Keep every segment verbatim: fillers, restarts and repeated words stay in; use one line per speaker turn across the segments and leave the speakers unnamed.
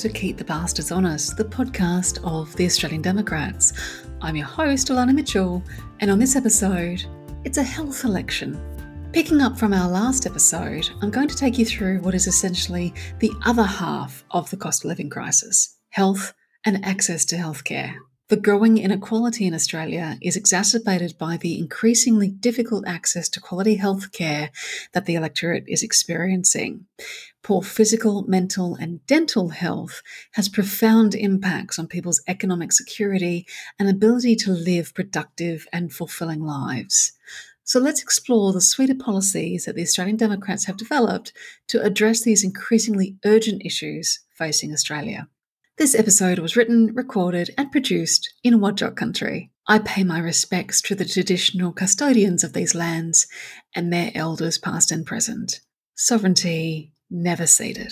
to Keep the Bastards Honest, the podcast of the Australian Democrats. I'm your host, Alana Mitchell, and on this episode, it's a health election. Picking up from our last episode, I'm going to take you through what is essentially the other half of the cost of living crisis: health and access to healthcare. The growing inequality in Australia is exacerbated by the increasingly difficult access to quality healthcare that the electorate is experiencing. Poor physical, mental, and dental health has profound impacts on people's economic security and ability to live productive and fulfilling lives. So let's explore the suite of policies that the Australian Democrats have developed to address these increasingly urgent issues facing Australia. This episode was written, recorded, and produced in Whadjuk country. I pay my respects to the traditional custodians of these lands and their elders past and present. Sovereignty never ceded.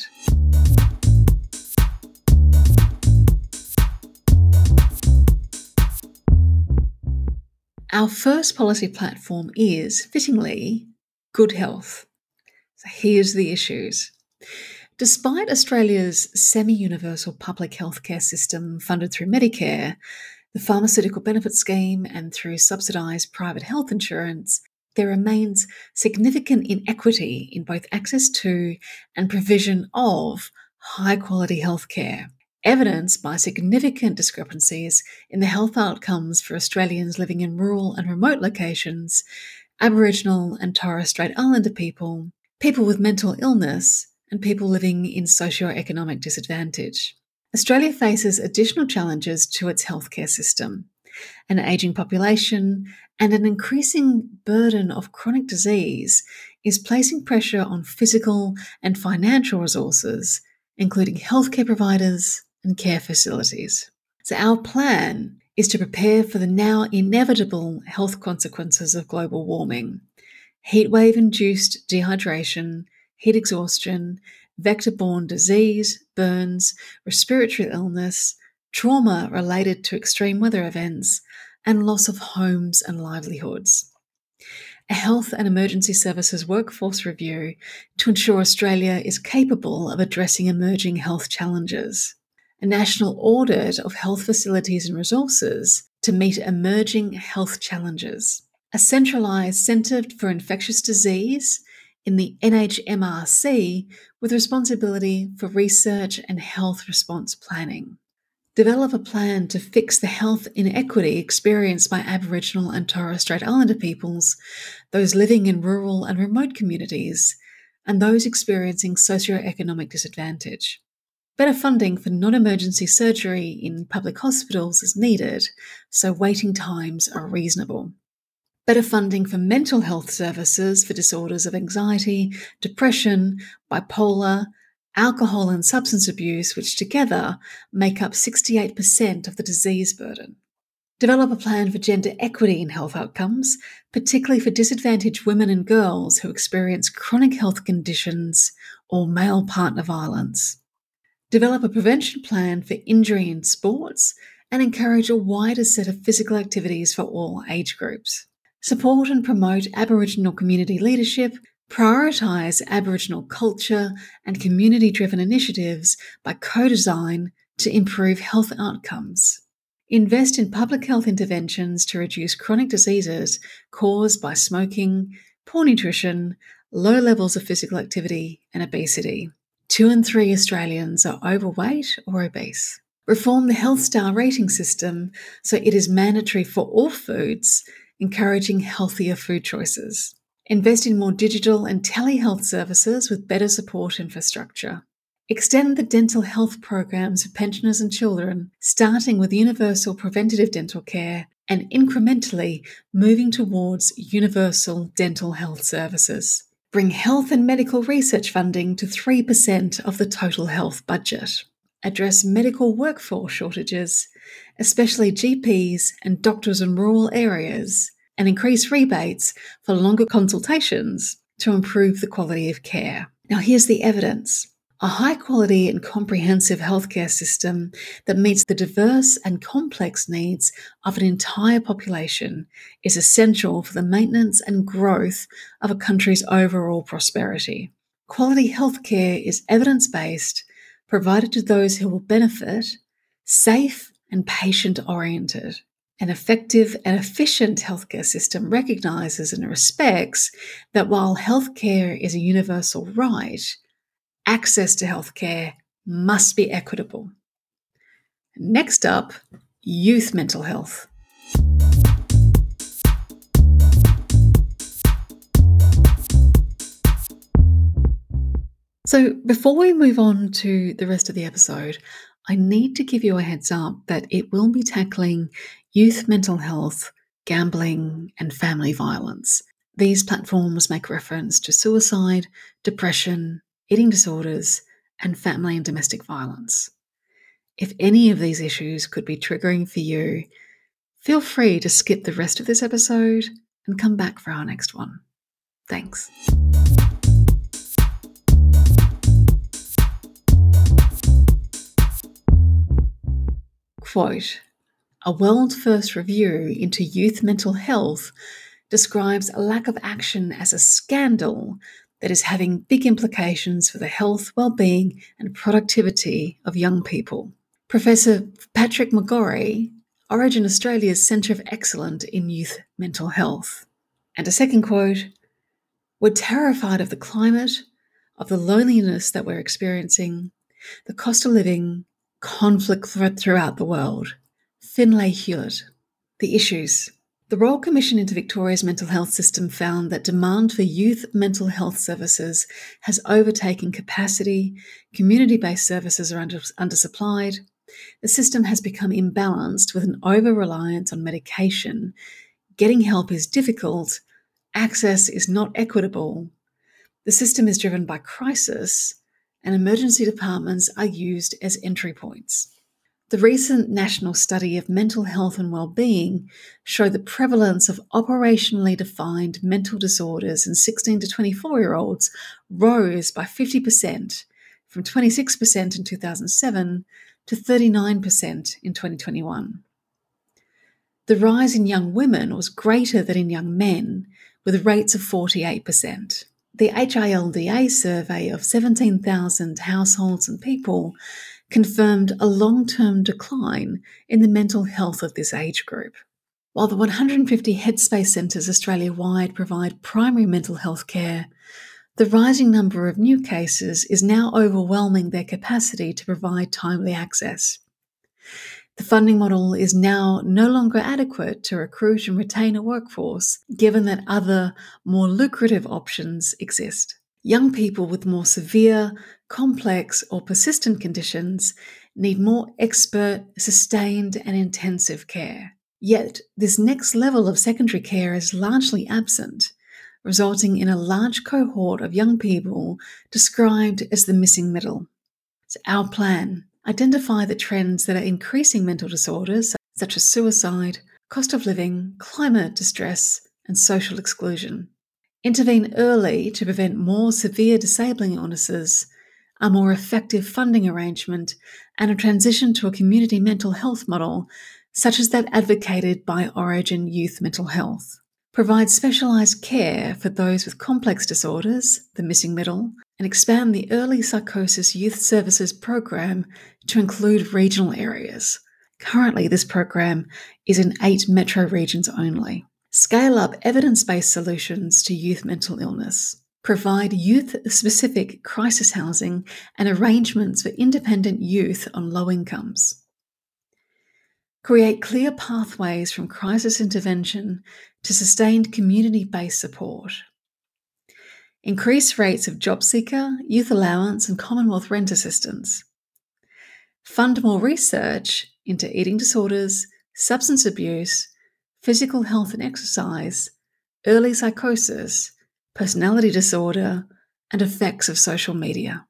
Our first policy platform is, fittingly, good health. So here's the issues. Despite Australia's semi-universal public healthcare system funded through Medicare, the Pharmaceutical Benefit Scheme, and through subsidised private health insurance, there remains significant inequity in both access to and provision of high-quality healthcare, evidenced by significant discrepancies in the health outcomes for Australians living in rural and remote locations, Aboriginal and Torres Strait Islander people, people with mental illness, and people living in socio-economic disadvantage. Australia faces additional challenges to its healthcare system: an ageing population and an increasing burden of chronic disease is placing pressure on physical and financial resources, including healthcare providers and care facilities. So our plan is to prepare for the now inevitable health consequences of global warming: heatwave-induced dehydration, heat exhaustion, vector-borne disease, burns, respiratory illness, trauma related to extreme weather events, and loss of homes and livelihoods. A health and emergency services workforce review to ensure Australia is capable of addressing emerging health challenges. A national audit of health facilities and resources to meet emerging health challenges. A centralised Centre for Infectious Disease in the N H M R C with responsibility for research and health response planning. Develop a plan to fix the health inequity experienced by Aboriginal and Torres Strait Islander peoples, those living in rural and remote communities, and those experiencing socio-economic disadvantage. Better funding for non-emergency surgery in public hospitals is needed, so waiting times are reasonable. Better funding for mental health services for disorders of anxiety, depression, bipolar, alcohol and substance abuse, which together make up sixty-eight percent of the disease burden. Develop a plan for gender equity in health outcomes, particularly for disadvantaged women and girls who experience chronic health conditions or male partner violence. Develop a prevention plan for injury in sports and encourage a wider set of physical activities for all age groups. Support and promote Aboriginal community leadership, prioritise Aboriginal culture and community-driven initiatives by co-design to improve health outcomes. Invest in public health interventions to reduce chronic diseases caused by smoking, poor nutrition, low levels of physical activity, and obesity. Two in three Australians are overweight or obese. Reform the Health Star rating system so it is mandatory for all foods, encouraging healthier food choices. Invest in more digital and telehealth services with better support infrastructure. Extend the dental health programs for pensioners and children, starting with universal preventative dental care and incrementally moving towards universal dental health services. Bring health and medical research funding to three percent of the total health budget. Address medical workforce shortages, especially G Ps and doctors in rural areas, and increase rebates for longer consultations to improve the quality of care. Now here's the evidence. A high-quality and comprehensive healthcare system that meets the diverse and complex needs of an entire population is essential for the maintenance and growth of a country's overall prosperity. Quality healthcare is evidence-based, provided to those who will benefit, safe and patient-oriented. An effective and efficient healthcare system recognises and respects that while healthcare is a universal right, access to healthcare must be equitable. Next up, youth mental health. So, before we move on to the rest of the episode, I need to give you a heads up that it will be tackling youth mental health, gambling, and family violence. These platforms make reference to suicide, depression, eating disorders, and family and domestic violence. If any of these issues could be triggering for you, feel free to skip the rest of this episode and come back for our next one. Thanks. Quote, a world-first review into youth mental health describes a lack of action as a scandal that is having big implications for the health, well-being, and productivity of young people. Professor Patrick McGorry, Orygen Australia's Centre of Excellence in Youth Mental Health. And a second quote, we're terrified of the climate, of the loneliness that we're experiencing, the cost of living, conflict throughout the world. Finlay Hewlett. The issues. The Royal Commission into Victoria's mental health system found that demand for youth mental health services has overtaken capacity, community-based services are under, undersupplied, the system has become imbalanced with an over-reliance on medication, getting help is difficult, access is not equitable, the system is driven by crisis, and emergency departments are used as entry points. The recent national study of mental health and well-being showed the prevalence of operationally defined mental disorders in sixteen to twenty-four-year-olds rose by fifty percent, from twenty-six percent in two thousand seven to thirty-nine percent in twenty twenty-one. The rise in young women was greater than in young men, with rates of forty-eight percent. The H I L D A survey of seventeen thousand households and people confirmed a long-term decline in the mental health of this age group. While the one hundred fifty Headspace centres Australia-wide provide primary mental health care, the rising number of new cases is now overwhelming their capacity to provide timely access. The funding model is now no longer adequate to recruit and retain a workforce, given that other, more lucrative options exist. Young people with more severe, complex, or persistent conditions need more expert, sustained, and intensive care. Yet, this next level of secondary care is largely absent, resulting in a large cohort of young people described as the missing middle. So our plan: identify the trends that are increasing mental disorders, such as suicide, cost of living, climate distress, and social exclusion. Intervene early to prevent more severe disabling illnesses, a more effective funding arrangement, and a transition to a community mental health model, such as that advocated by Orygen Youth Mental Health. Provide specialised care for those with complex disorders, the missing middle, and expand the Early Psychosis Youth Services program to include regional areas. Currently, this program is in eight metro regions only. Scale up evidence-based solutions to youth mental illness. Provide youth-specific crisis housing and arrangements for independent youth on low incomes. Create clear pathways from crisis intervention to sustained community-based support. Increase rates of job seeker, youth allowance, and Commonwealth rent assistance. Fund more research into eating disorders, substance abuse, physical health and exercise, early psychosis, personality disorder, and effects of social media.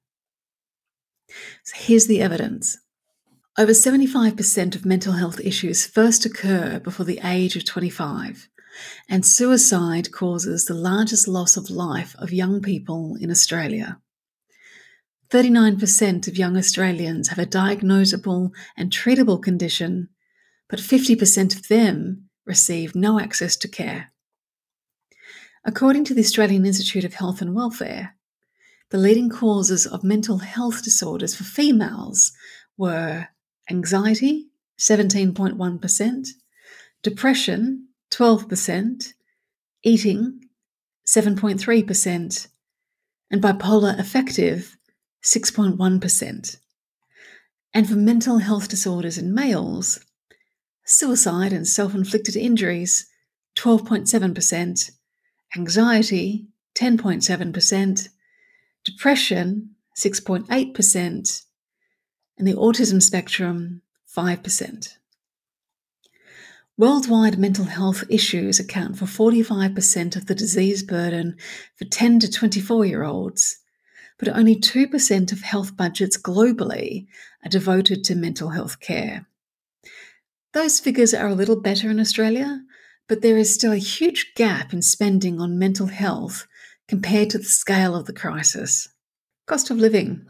So here's the evidence. Over seventy-five percent of mental health issues first occur before the age of twenty-five, and suicide causes the largest loss of life of young people in Australia. thirty-nine percent of young Australians have a diagnosable and treatable condition, but fifty percent of them receive no access to care. According to the Australian Institute of Health and Welfare, The leading causes of mental health disorders for females were anxiety, seventeen point one percent, depression, twelve percent, eating, seven point three percent, and bipolar affective, six point one percent. And for mental health disorders in males, suicide and self-inflicted injuries, twelve point seven percent, anxiety, ten point seven percent, depression, six point eight percent, and the autism spectrum, five percent. Worldwide mental health issues account for forty-five percent of the disease burden for ten to twenty-four-year-olds, but only two percent of health budgets globally are devoted to mental health care. Those figures are a little better in Australia, but there is still a huge gap in spending on mental health compared to the scale of the crisis. Cost of living.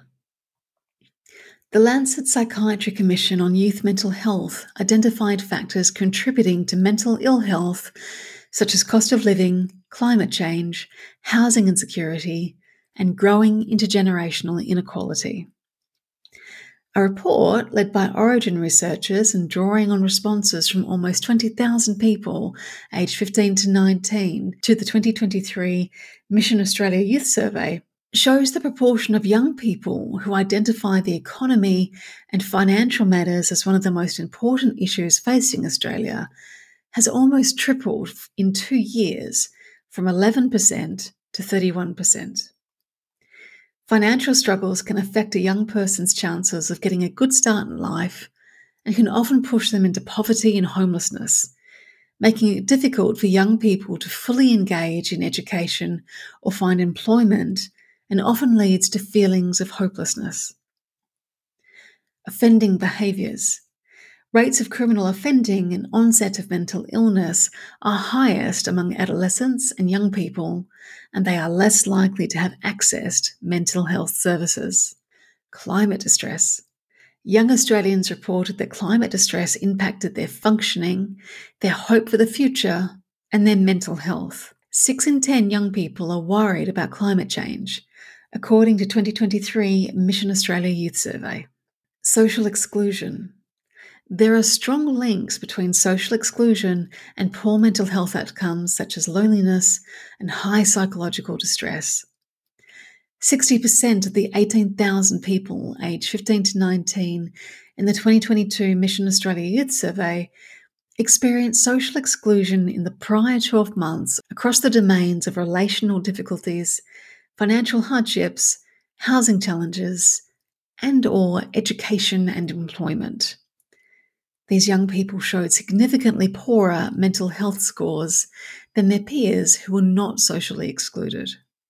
The Lancet Psychiatry Commission on Youth Mental Health identified factors contributing to mental ill health, such as cost of living, climate change, housing insecurity, and growing intergenerational inequality. A report led by Origin researchers and drawing on responses from almost twenty thousand people aged fifteen to nineteen to the twenty twenty-three Mission Australia Youth Survey shows the proportion of young people who identify the economy and financial matters as one of the most important issues facing Australia has almost tripled in two years from eleven percent to thirty-one percent. Financial struggles can affect a young person's chances of getting a good start in life and can often push them into poverty and homelessness, making it difficult for young people to fully engage in education or find employment, and often leads to feelings of hopelessness. Offending behaviours. Rates of criminal offending and onset of mental illness are highest among adolescents and young people, and they are less likely to have access to mental health services. Climate distress. Young Australians reported that climate distress impacted their functioning, their hope for the future, and their mental health. Six in ten young people are worried about climate change, according to twenty twenty-three Mission Australia Youth Survey. Social exclusion. There are strong links between social exclusion and poor mental health outcomes such as loneliness and high psychological distress. sixty percent of the eighteen thousand people aged fifteen to nineteen in the twenty twenty-two Mission Australia Youth Survey experienced social exclusion in the prior twelve months across the domains of relational difficulties, financial hardships, housing challenges, and or education and employment. These young people showed significantly poorer mental health scores than their peers who were not socially excluded.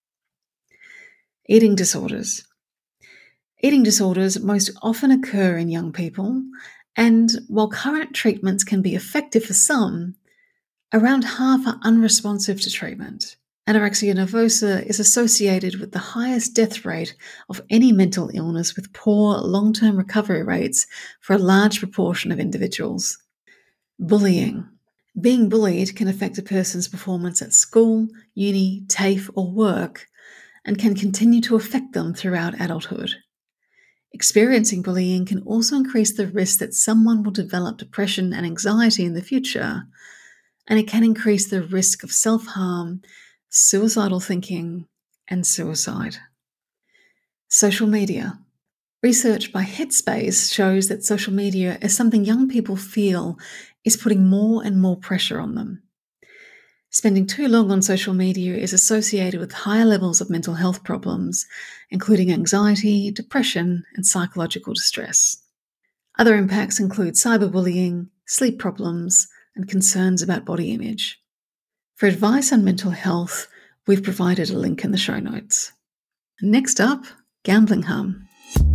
Eating disorders. Eating disorders most often occur in young people, and while current treatments can be effective for some, around half are unresponsive to treatment. Anorexia nervosa is associated with the highest death rate of any mental illness, with poor long-term recovery rates for a large proportion of individuals. Bullying. Being bullied can affect a person's performance at school, uni, TAFE, or work, and can continue to affect them throughout adulthood. Experiencing bullying can also increase the risk that someone will develop depression and anxiety in the future, and it can increase the risk of self-harm, suicidal thinking, and suicide. Social media. Research by Headspace shows that social media is something young people feel is putting more and more pressure on them. Spending too long on social media is associated with higher levels of mental health problems, including anxiety, depression, and psychological distress. Other impacts include cyberbullying, sleep problems, and concerns about body image. For advice on mental health, we've provided a link in the show notes. Next up, gambling harm.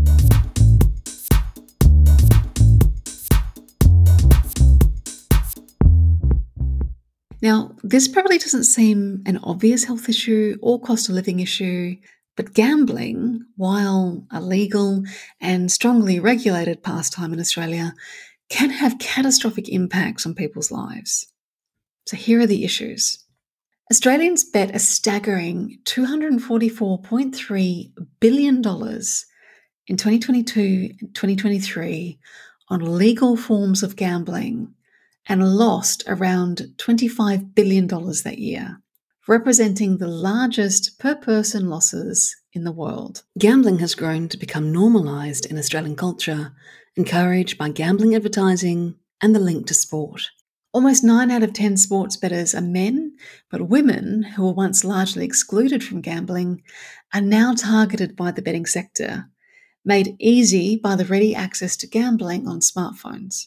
Now, this probably doesn't seem an obvious health issue or cost of living issue, but gambling, while a legal and strongly regulated pastime in Australia, can have catastrophic impacts on people's lives. So here are the issues. Australians bet a staggering two hundred forty-four point three billion dollars in twenty twenty-two and twenty twenty-three on legal forms of gambling and lost around twenty-five billion dollars that year, representing the largest per-person losses in the world. Gambling has grown to become normalised in Australian culture, encouraged by gambling advertising and the link to sport. Almost nine out of ten sports bettors are men, but women, who were once largely excluded from gambling, are now targeted by the betting sector, made easy by the ready access to gambling on smartphones.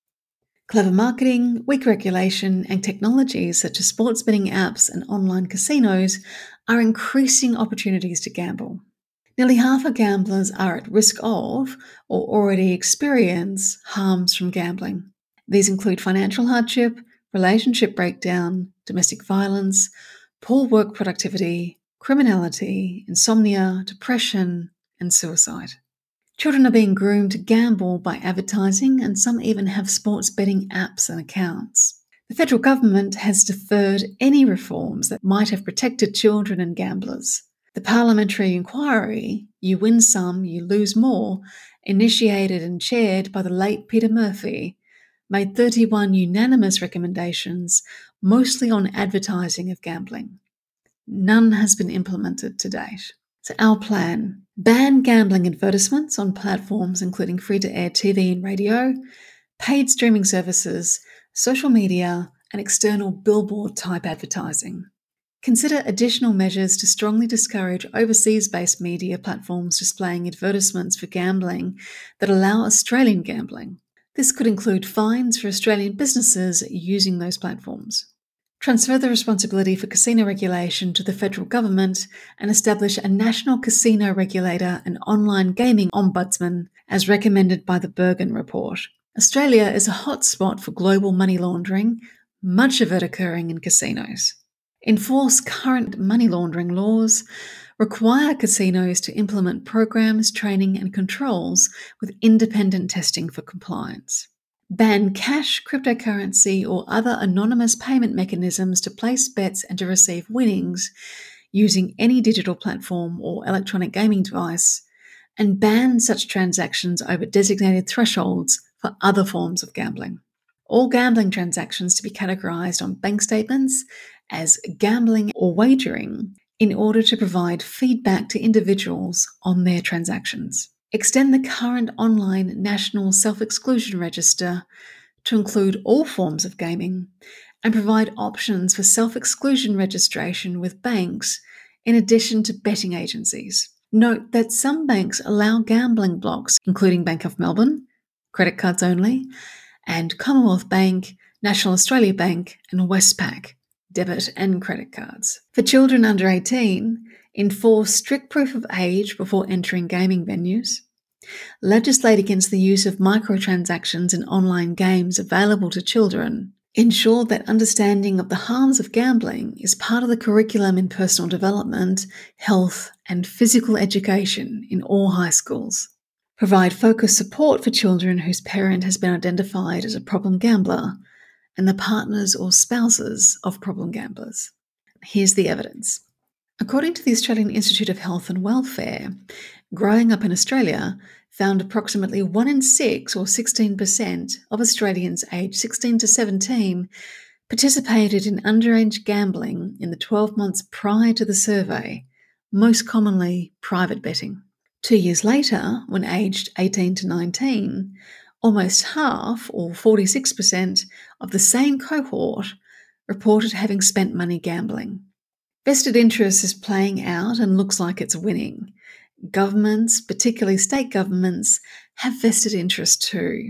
Clever marketing, weak regulation, and technologies such as sports betting apps and online casinos are increasing opportunities to gamble. Nearly half of gamblers are at risk of or already experience harms from gambling. These include financial hardship, relationship breakdown, domestic violence, poor work productivity, criminality, insomnia, depression, and suicide. Children are being groomed to gamble by advertising, and some even have sports betting apps and accounts. The federal government has deferred any reforms that might have protected children and gamblers. The parliamentary inquiry, You Win Some, You Lose More, initiated and chaired by the late Peter Murphy, made thirty-one unanimous recommendations, mostly on advertising of gambling. None has been implemented to date. So our plan: ban gambling advertisements on platforms including free-to-air T V and radio, paid streaming services, social media, and external billboard-type advertising. Consider additional measures to strongly discourage overseas-based media platforms displaying advertisements for gambling that allow Australian gambling. This could include fines for Australian businesses using those platforms. Transfer the responsibility for casino regulation to the federal government and establish a national casino regulator and online gaming ombudsman as recommended by the Bergen Report. Australia is a hotspot for global money laundering, much of it occurring in casinos. Enforce current money laundering laws, require casinos to implement programs, training, and controls with independent testing for compliance. Ban cash, cryptocurrency, or other anonymous payment mechanisms to place bets and to receive winnings using any digital platform or electronic gaming device, and ban such transactions over designated thresholds for other forms of gambling. All gambling transactions to be categorised on bank statements as gambling or wagering in order to provide feedback to individuals on their transactions. Extend the current online National Self-Exclusion Register to include all forms of gaming and provide options for self-exclusion registration with banks in addition to betting agencies. Note that some banks allow gambling blocks, including Bank of Melbourne, credit cards only, and Commonwealth Bank, National Australia Bank, and Westpac, debit and credit cards. For children under eighteen, enforce strict proof of age before entering gaming venues. Legislate against the use of microtransactions in online games available to children. Ensure that understanding of the harms of gambling is part of the curriculum in personal development, health, and physical education in all high schools. Provide focused support for children whose parent has been identified as a problem gambler and the partners or spouses of problem gamblers. Here's the evidence. According to the Australian Institute of Health and Welfare, Growing Up in Australia found approximately one in six, or sixteen percent, of Australians aged sixteen to seventeen participated in underage gambling in the twelve months prior to the survey, most commonly private betting. Two years later, when aged eighteen to nineteen, almost half, or forty-six percent, of the same cohort reported having spent money gambling. Vested interest is playing out and looks like it's winning. Governments, particularly state governments, have vested interest too.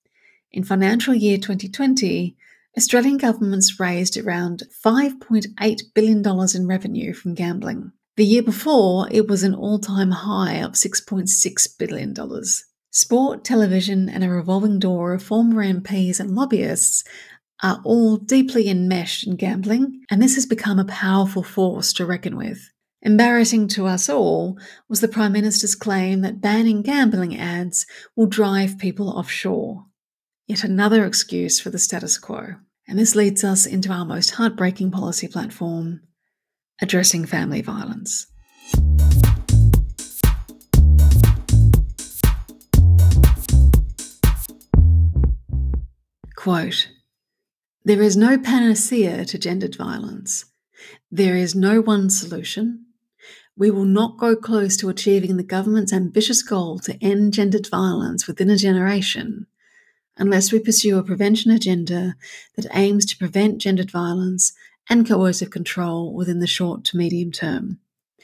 In financial year twenty twenty, Australian governments raised around five point eight billion dollars in revenue from gambling. The year before, it was an all-time high of six point six billion dollars. Sport, television, and a revolving door of former M Ps and lobbyists are all deeply enmeshed in gambling, and this has become a powerful force to reckon with. Embarrassing to us all was the Prime Minister's claim that banning gambling ads will drive people offshore. Yet another excuse for the status quo. And this leads us into our most heartbreaking policy platform: Addressing family violence. Quote, "There is no panacea to gendered violence. There is no one solution. We will not go close to achieving the government's ambitious goal to end gendered violence within a generation unless we pursue a prevention agenda that aims to prevent gendered violence and coercive control within the short to medium term.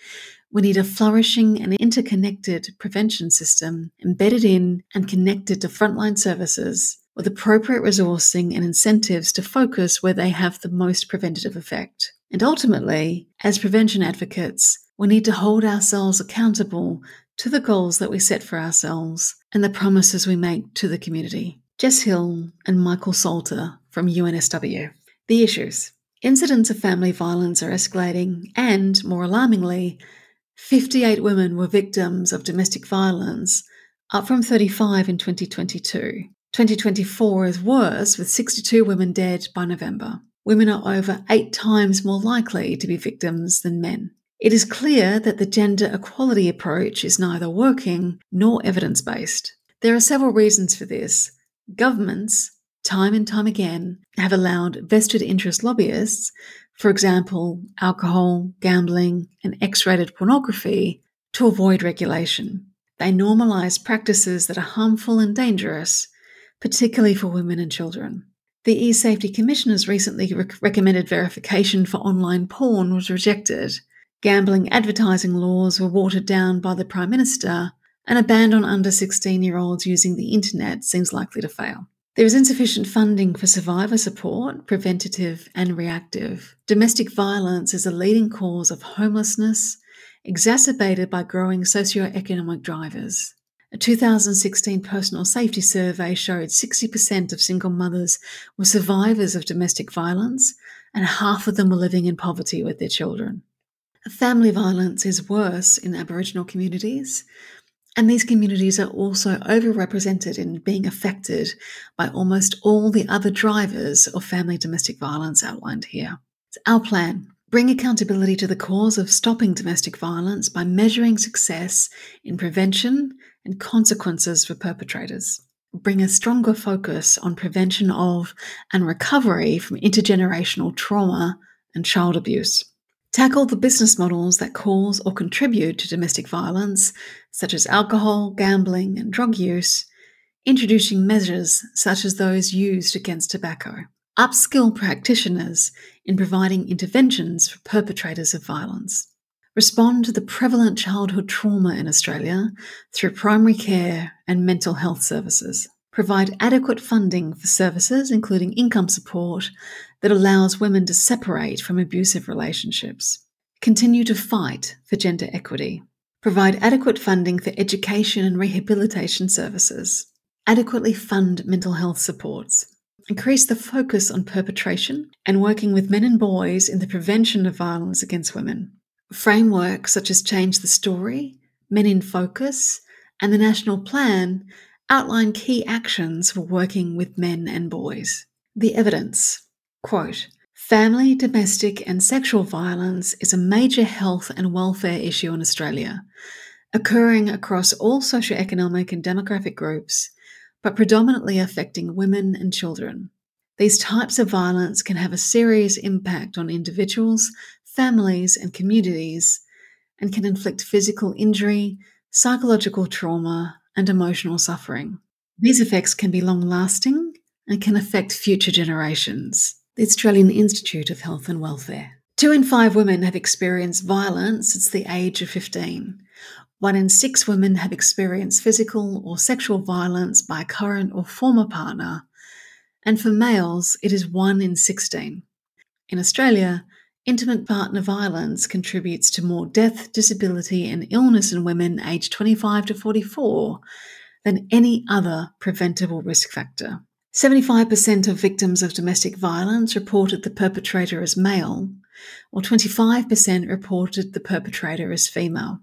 We need a flourishing and interconnected prevention system embedded in and connected to frontline services with appropriate resourcing and incentives to focus where they have the most preventative effect. And ultimately, as prevention advocates, we need to hold ourselves accountable to the goals that we set for ourselves and the promises we make to the community." Jess Hill and Michael Salter from U N S W. The issues. Incidents of family violence are escalating and, more alarmingly, fifty-eight women were victims of domestic violence, up from thirty-five in twenty twenty-two. twenty twenty-four is worse, with sixty-two women dead by November. Women are over eight times more likely to be victims than men. It is clear that the gender equality approach is neither working nor evidence-based. There are several reasons for this. Governments, time and time again, have allowed vested interest lobbyists, for example, alcohol, gambling, and X-rated pornography, to avoid regulation. They normalise practices that are harmful and dangerous, particularly for women and children. The E-Safety Commissioners recently rec- recommended verification for online porn was rejected. Gambling advertising laws were watered down by the Prime Minister, and a ban on under sixteen-year-olds using the internet seems likely to fail. There is insufficient funding for survivor support, preventative and reactive. Domestic violence is a leading cause of homelessness, exacerbated by growing socioeconomic drivers. A two thousand sixteen personal safety survey showed sixty percent of single mothers were survivors of domestic violence, and half of them were living in poverty with their children. Family violence is worse in Aboriginal communities, and these communities are also overrepresented in being affected by almost all the other drivers of family domestic violence outlined here. It's our plan. Bring accountability to the cause of stopping domestic violence by measuring success in prevention and consequences for perpetrators. Bring a stronger focus on prevention of and recovery from intergenerational trauma and child abuse. Tackle the business models that cause or contribute to domestic violence, such as alcohol, gambling, and drug use, introducing measures such as those used against tobacco. Upskill practitioners in providing interventions for perpetrators of violence. Respond to the prevalent childhood trauma in Australia through primary care and mental health services. Provide adequate funding for services, including income support, that allows women to separate from abusive relationships. Continue to fight for gender equity. Provide adequate funding for education and rehabilitation services. Adequately fund mental health supports. Increase the focus on perpetration and working with men and boys in the prevention of violence against women. Frameworks such as Change the Story, Men in Focus, and the National Plan outline key actions for working with men and boys. The evidence. Quote, "Family, domestic and sexual violence is a major health and welfare issue in Australia, occurring across all socioeconomic and demographic groups, but predominantly affecting women and children. These types of violence can have a serious impact on individuals, families and communities, and can inflict physical injury, psychological trauma, and emotional suffering. These effects can be long-lasting and can affect future generations." The Australian Institute of Health and Welfare. Two in five women have experienced violence since the age of fifteen. One in six women have experienced physical or sexual violence by a current or former partner, and for males, it is one in sixteen. In Australia, intimate partner violence contributes to more death, disability, and illness in women aged twenty-five to forty-four than any other preventable risk factor. seventy-five percent of victims of domestic violence reported the perpetrator as male, while twenty-five percent reported the perpetrator as female.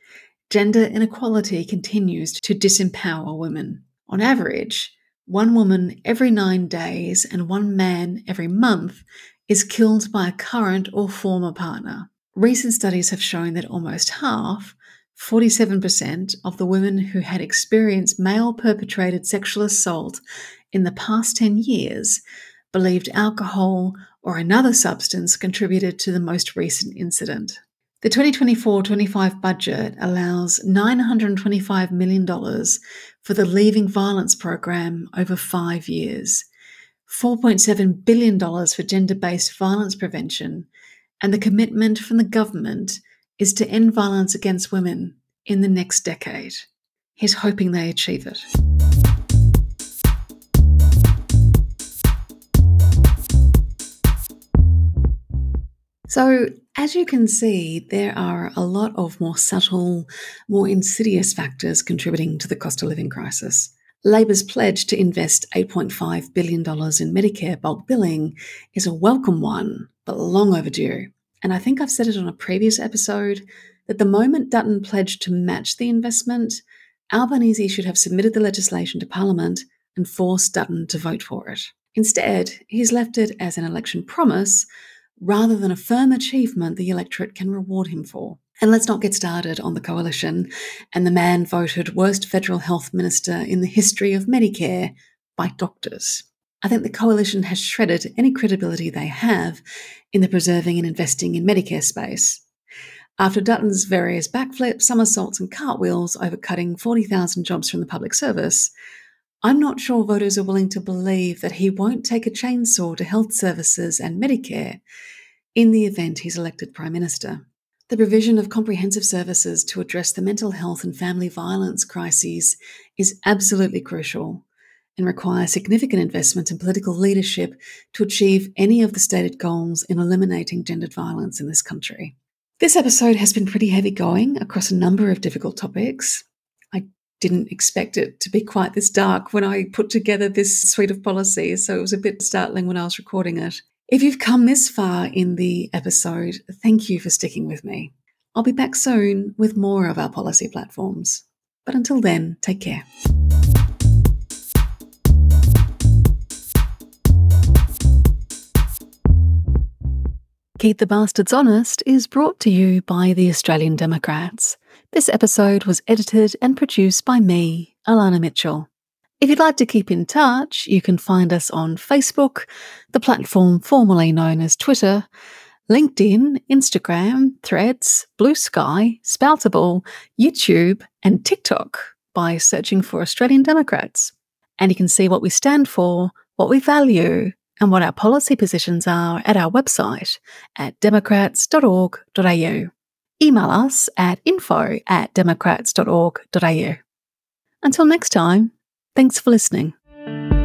Gender inequality continues to disempower women. On average, one woman every nine days and one man every month is killed by a current or former partner. Recent studies have shown that almost half, forty-seven percent, of the women who had experienced male-perpetrated sexual assault in the past ten years believed alcohol or another substance contributed to the most recent incident. The twenty twenty-four twenty-five budget allows nine hundred twenty-five million dollars for the Leaving Violence program over five years, four point seven billion dollars for gender-based violence prevention, and the commitment from the government is to end violence against women in the next decade. He's hoping they achieve it. So, as you can see, there are a lot of more subtle, more insidious factors contributing to the cost of living crisis. Labor's pledge to invest eight point five billion dollars in Medicare bulk billing is a welcome one, but long overdue. And I think I've said it on a previous episode that the moment Dutton pledged to match the investment, Albanese should have submitted the legislation to Parliament and forced Dutton to vote for it. Instead, he's left it as an election promise rather than a firm achievement the electorate can reward him for. And let's not get started on the coalition and the man voted worst federal health minister in the history of Medicare by doctors. I think the coalition has shredded any credibility they have in the preserving and investing in Medicare space. After Dutton's various backflips, somersaults and cartwheels over cutting forty thousand jobs from the public service, I'm not sure voters are willing to believe that he won't take a chainsaw to health services and Medicare in the event he's elected Prime Minister. The provision of comprehensive services to address the mental health and family violence crises is absolutely crucial and requires significant investment in political leadership to achieve any of the stated goals in eliminating gendered violence in this country. This episode has been pretty heavy going across a number of difficult topics. I didn't expect it to be quite this dark when I put together this suite of policies, so it was a bit startling when I was recording it. If you've come this far in the episode, thank you for sticking with me. I'll be back soon with more of our policy platforms. But until then, take care. Keep the Bastards Honest is brought to you by the Australian Democrats. This episode was edited and produced by me, Alana Mitchell. If you'd like to keep in touch, you can find us on Facebook, the platform formerly known as Twitter, LinkedIn, Instagram, Threads, Blue Sky, Spoutable, YouTube, and TikTok by searching for Australian Democrats. And you can see what we stand for, what we value, and what our policy positions are at our website at democrats dot org dot a u. Email us at info at democrats dot org dot a u. Until next time, thanks for listening.